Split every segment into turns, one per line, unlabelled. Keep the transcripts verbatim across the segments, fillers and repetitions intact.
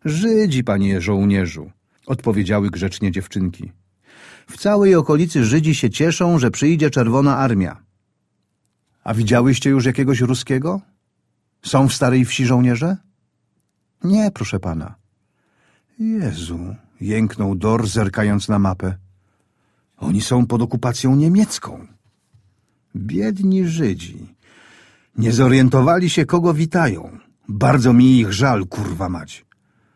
Żydzi, panie żołnierzu, odpowiedziały grzecznie dziewczynki. W całej okolicy Żydzi się cieszą, że przyjdzie Czerwona Armia. A widziałyście już jakiegoś ruskiego? Są w Starej Wsi żołnierze? Nie, proszę pana. Jezu, jęknął Dor, zerkając na mapę. Oni są pod okupacją niemiecką. Biedni Żydzi. Nie zorientowali się, kogo witają. Bardzo mi ich żal, kurwa mać.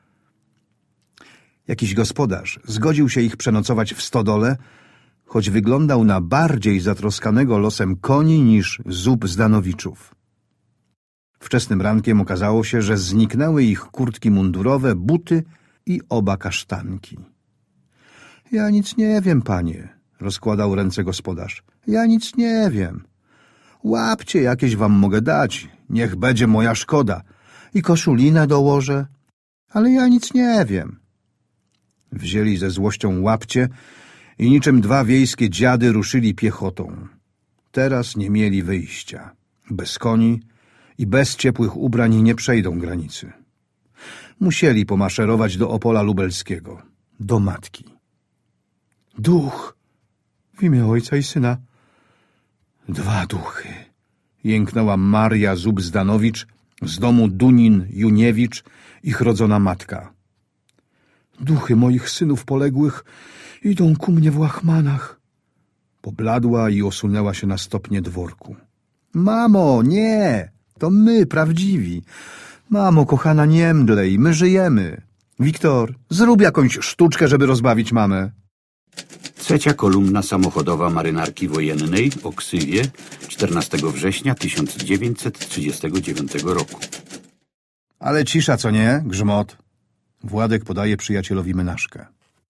Jakiś gospodarz zgodził się ich przenocować w stodole, choć wyglądał na bardziej zatroskanego losem koni niż zup Zdanowiczów. Wczesnym rankiem okazało się, że zniknęły ich kurtki mundurowe, buty i oba kasztanki. Ja nic nie wiem, panie, rozkładał ręce gospodarz. Ja nic nie wiem. Łapcie, jakieś wam mogę dać, niech będzie moja szkoda. I koszulinę dołożę, ale ja nic nie wiem. Wzięli ze złością łapcie i niczym dwa wiejskie dziady ruszyli piechotą. Teraz nie mieli wyjścia. Bez koni i bez ciepłych ubrań nie przejdą granicy. Musieli pomaszerować do Opola Lubelskiego, do matki. Duch! W imię ojca i syna. Dwa duchy! Jęknęła Maria Zub-Zdanowicz z domu Dunin-Juniewicz, ich rodzona matka. Duchy moich synów poległych idą ku mnie w łachmanach. Pobladła i osunęła się na stopnie dworku. Mamo, nie! To my, prawdziwi. Mamo, kochana, nie mdlej, my żyjemy. Wiktor, zrób jakąś sztuczkę, żeby rozbawić mamę.
Trzecia kolumna samochodowa marynarki wojennej o ksywie czternastego września tysiąc dziewięćset trzydziestego dziewiątego roku.
Ale cisza, co nie, Grzmot? Władek podaje przyjacielowi menażkę.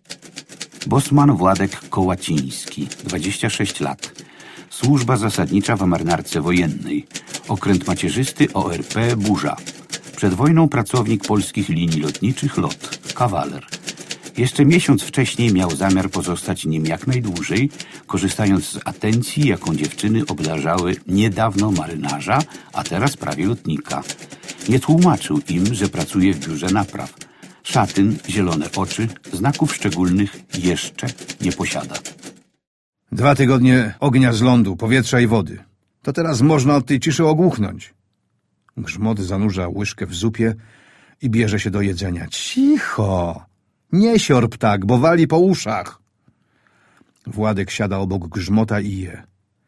Bosman Władek Kołaciński, dwadzieścia sześć lat. Służba zasadnicza w marynarce wojennej. Okręt macierzysty O R P Burza. Przed wojną pracownik polskich linii lotniczych LOT, kawaler. Jeszcze miesiąc wcześniej miał zamiar pozostać nim jak najdłużej, korzystając z atencji, jaką dziewczyny obdarzały niedawno marynarza, a teraz prawie lotnika. Nie tłumaczył im, że pracuje w biurze napraw. Szatyn, zielone oczy, znaków szczególnych jeszcze nie posiada.
Dwa tygodnie ognia z lądu, powietrza i wody. To teraz można od tej ciszy ogłuchnąć. Grzmot zanurza łyżkę w zupie i bierze się do jedzenia. Cicho! Nie siorb tak, bo wali po uszach. Władek siada obok Grzmota i je.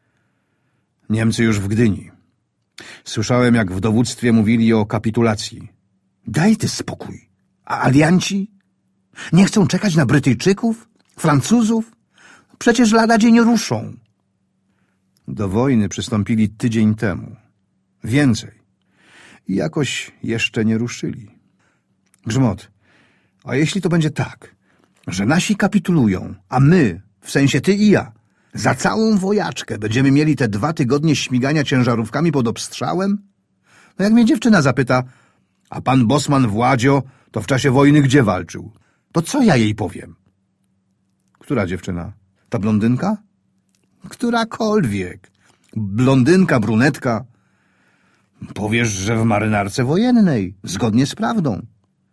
Niemcy już w Gdyni. Słyszałem, jak w dowództwie mówili o kapitulacji. Daj ty spokój. A alianci? Nie chcą czekać na Brytyjczyków? Francuzów? Przecież lada dzień ruszą. Do wojny przystąpili tydzień temu. Więcej. I jakoś jeszcze nie ruszyli. Grzmot, a jeśli to będzie tak, że nasi kapitulują, a my, w sensie ty i ja, za całą wojaczkę będziemy mieli te dwa tygodnie śmigania ciężarówkami pod obstrzałem? No jak mnie dziewczyna zapyta, a pan Bosman Władzio to w czasie wojny gdzie walczył? To co ja jej powiem? Która dziewczyna? Ta blondynka? Którakolwiek. Blondynka, brunetka. Powiesz, że w marynarce wojennej, zgodnie z prawdą.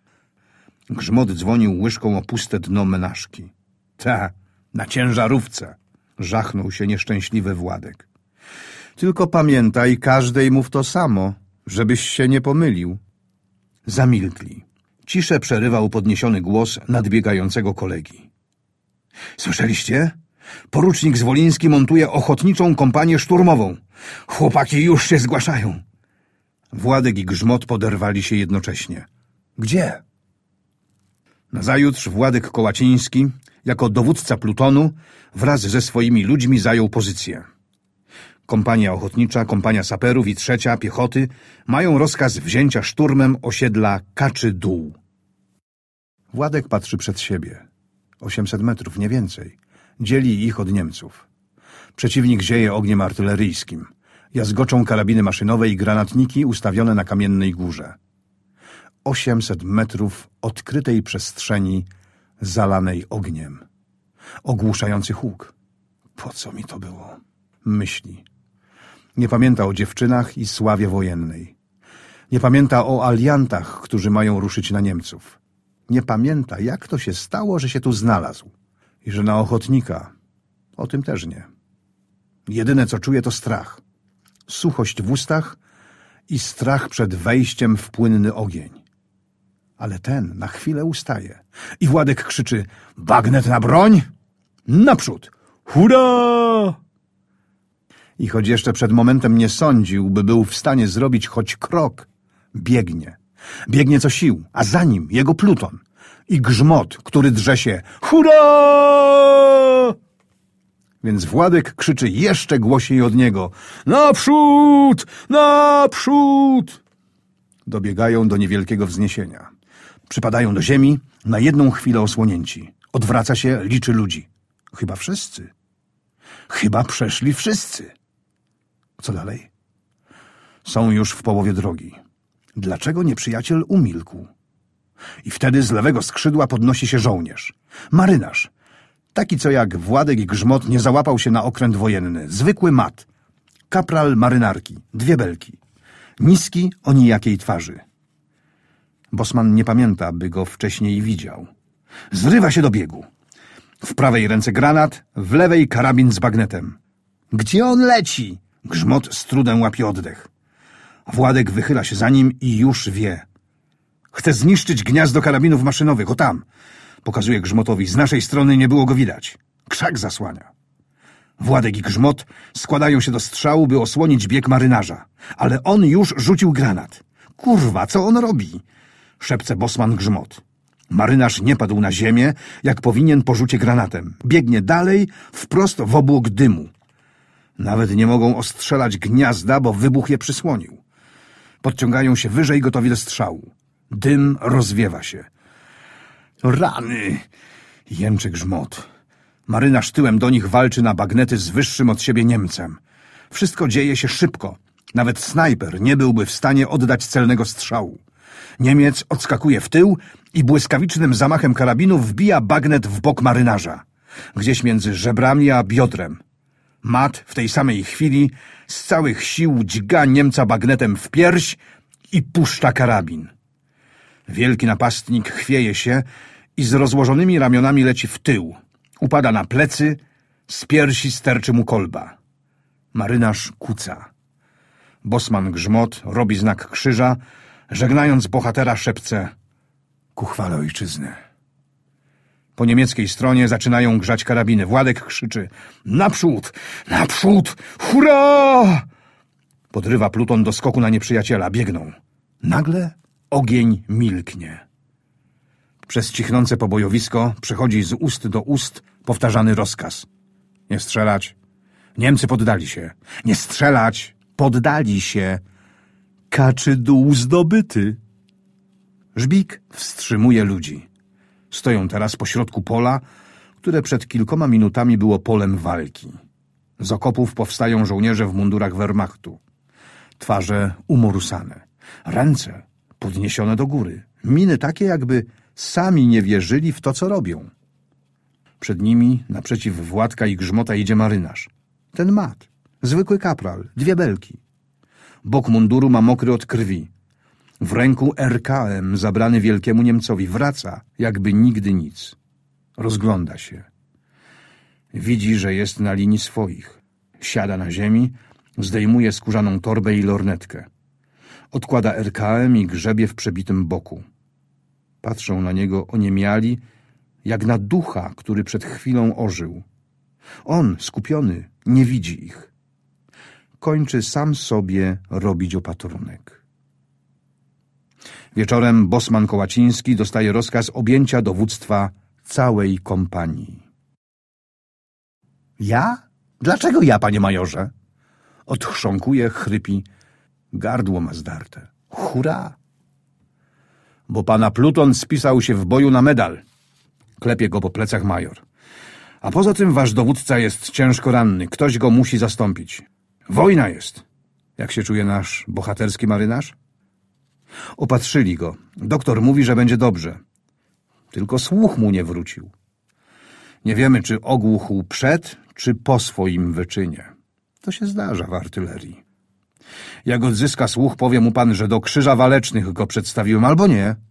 Grzmot dzwonił łyżką o puste dno menażki. Ta, na ciężarówce, żachnął się nieszczęśliwy Władek. Tylko pamiętaj, każdej mów to samo, żebyś się nie pomylił. Zamilkli. Ciszę przerywał podniesiony głos nadbiegającego kolegi. Słyszeliście? Porucznik Zwoliński montuje ochotniczą kompanię szturmową. Chłopaki już się zgłaszają. Władek i Grzmot poderwali się jednocześnie. Gdzie? Nazajutrz Władek Kołaciński, jako dowódca plutonu, wraz ze swoimi ludźmi zajął pozycję. Kompania ochotnicza, kompania saperów i trzecia piechoty mają rozkaz wzięcia szturmem osiedla Kaczy Dół. Władek patrzy przed siebie. Osiemset metrów, nie więcej. Dzieli ich od Niemców. Przeciwnik zieje ogniem artyleryjskim. Jazgoczą karabiny maszynowe i granatniki ustawione na kamiennej górze. Osiemset metrów odkrytej przestrzeni zalanej ogniem. Ogłuszający huk. Po co mi to było? Myśli. Nie pamięta o dziewczynach i sławie wojennej. Nie pamięta o aliantach, którzy mają ruszyć na Niemców. nie pamięta, jak to się stało, że się tu znalazł. I że na ochotnika. O tym też nie. Jedyne, co czuje, to strach. Suchość w ustach i strach przed wejściem w płynny ogień. Ale ten na chwilę ustaje. I Władek krzyczy: bagnet na broń! Naprzód! Hurra! I choć jeszcze przed momentem nie sądził, by był w stanie zrobić choć krok, biegnie. Biegnie co sił, a za nim jego pluton. I Grzmot, który drze się: hurra! Więc Władek krzyczy jeszcze głośniej od niego: naprzód! Naprzód! Dobiegają do niewielkiego wzniesienia. Przypadają do ziemi, na jedną chwilę osłonięci. Odwraca się, liczy ludzi. Chyba wszyscy. Chyba przeszli wszyscy. Co dalej? Są już w połowie drogi. Dlaczego nieprzyjaciel umilkł? I wtedy z lewego skrzydła podnosi się żołnierz. Marynarz. Taki, co jak Władek i Grzmot nie załapał się na okręt wojenny. Zwykły mat. Kapral marynarki. Dwie belki. Niski o nijakiej twarzy. Bosman nie pamięta, by go wcześniej widział. Zrywa się do biegu. W prawej ręce granat, w lewej karabin z bagnetem. Gdzie on leci? Grzmot z trudem łapie oddech. Władek wychyla się za nim i już wie. Chce zniszczyć gniazdo karabinów maszynowych. O tam! Pokazuje Grzmotowi. Z naszej strony nie było go widać. Krzak zasłania. Władek i Grzmot składają się do strzału, by osłonić bieg marynarza. Ale on już rzucił granat. Kurwa, co on robi? Szepce Bosman Grzmot. Marynarz nie padł na ziemię, jak powinien po rzucie granatem. Biegnie dalej, wprost w obłok dymu. Nawet nie mogą ostrzelać gniazda, bo wybuch je przysłonił. Podciągają się wyżej, gotowi do strzału. Dym rozwiewa się. Rany! Jęczy Grzmot. Marynarz tyłem do nich walczy na bagnety z wyższym od siebie Niemcem. Wszystko dzieje się szybko. Nawet snajper nie byłby w stanie oddać celnego strzału. Niemiec odskakuje w tył i błyskawicznym zamachem karabinu wbija bagnet w bok marynarza. Gdzieś między żebrami a biodrem. Mat w tej samej chwili z całych sił dźga Niemca bagnetem w pierś i puszcza karabin. Wielki napastnik chwieje się i z rozłożonymi ramionami leci w tył. Upada na plecy, z piersi sterczy mu kolba. Marynarz kuca. Bosman Grzmot robi znak krzyża, żegnając bohatera szepce: ku chwale ojczyzny. Po niemieckiej stronie zaczynają grzać karabiny. Władek krzyczy: naprzód! Naprzód! Hurra! Podrywa pluton do skoku na nieprzyjaciela. Biegną. Nagle ogień milknie. Przez cichnące pobojowisko przechodzi z ust do ust powtarzany rozkaz: nie strzelać. Niemcy poddali się. Nie strzelać. Poddali się. Kaczy dół zdobyty. Żbik wstrzymuje ludzi. Stoją teraz pośrodku pola, które przed kilkoma minutami było polem walki. Z okopów powstają żołnierze w mundurach Wehrmachtu. Twarze umorusane. Ręce podniesione do góry. Miny takie, jakby sami nie wierzyli w to, co robią. Przed nimi, naprzeciw Władka i Grzmota, idzie marynarz. Ten mat. Zwykły kapral. Dwie belki. Bok munduru ma mokry od krwi. W ręku R K M zabrany wielkiemu Niemcowi. Wraca, jakby nigdy nic. Rozgląda się. Widzi, że jest na linii swoich. Siada na ziemi, zdejmuje skórzaną torbę i lornetkę. Odkłada R K M i grzebie w przebitym boku. Patrzą na niego oniemiali, jak na ducha, który przed chwilą ożył. On, skupiony, nie widzi ich. Kończy sam sobie robić opatrunek. Wieczorem Bosman Kołaciński dostaje rozkaz objęcia dowództwa całej kompanii. Ja? Dlaczego ja, panie majorze? Odchrząkuje, chrypi. Gardło ma zdarte. Hurra! Bo pana pluton spisał się w boju na medal. Klepie go po plecach major. A poza tym wasz dowódca jest ciężko ranny. Ktoś go musi zastąpić. Wojna jest. Jak się czuje nasz bohaterski marynarz? Opatrzyli go. Doktor mówi, że będzie dobrze. Tylko słuch mu nie wrócił. Nie wiemy, czy ogłuchł przed, czy po swoim wyczynie. To się zdarza w artylerii. Jak odzyska słuch, powie mu pan, że do krzyża walecznych go przedstawiłem, albo nie.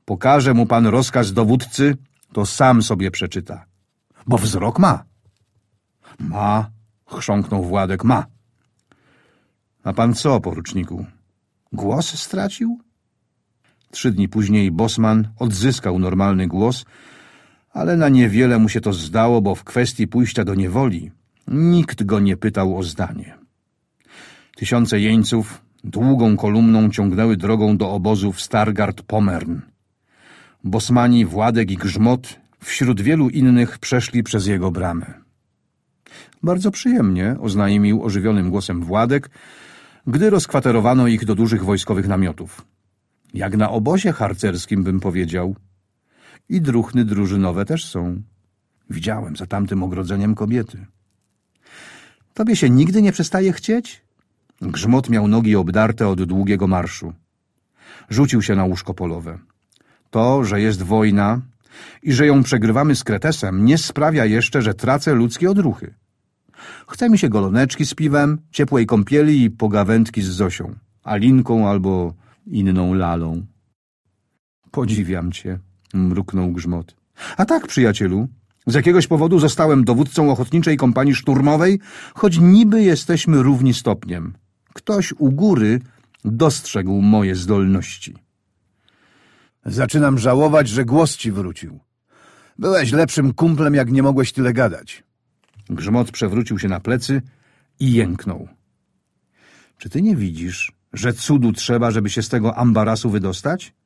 Pokaże mu pan rozkaz dowódcy, to sam sobie przeczyta. Bo wzrok ma. Ma, chrząknął Władek, ma. A pan co, poruczniku? Głos stracił? Trzy dni później Bosman odzyskał normalny głos, ale na niewiele mu się to zdało, bo w kwestii pójścia do niewoli nikt go nie pytał o zdanie. Tysiące jeńców długą kolumną ciągnęły drogą do obozu w Stargard-Pommern. Bosmani Władek i Grzmot wśród wielu innych przeszli przez jego bramę. Bardzo przyjemnie, oznajmił ożywionym głosem Władek, gdy rozkwaterowano ich do dużych wojskowych namiotów. Jak na obozie harcerskim, bym powiedział. I druchny drużynowe też są. Widziałem za tamtym ogrodzeniem kobiety. Tobie się nigdy nie przestaje chcieć? Grzmot miał nogi obdarte od długiego marszu. Rzucił się na łóżko polowe. To, że jest wojna i że ją przegrywamy z Kretesem, nie sprawia jeszcze, że tracę ludzkie odruchy. Chce mi się goloneczki z piwem, ciepłej kąpieli i pogawędki z Zosią, Alinką albo inną lalą. Podziwiam cię, mruknął Grzmot. A tak, przyjacielu, z jakiegoś powodu zostałem dowódcą ochotniczej kompanii szturmowej, choć niby jesteśmy równi stopniem. Ktoś u góry dostrzegł moje zdolności. Zaczynam żałować, że głos ci wrócił. Byłeś lepszym kumplem, jak nie mogłeś tyle gadać. Grzmot przewrócił się na plecy i jęknął. Czy ty nie widzisz, że cudu trzeba, żeby się z tego ambarasu wydostać?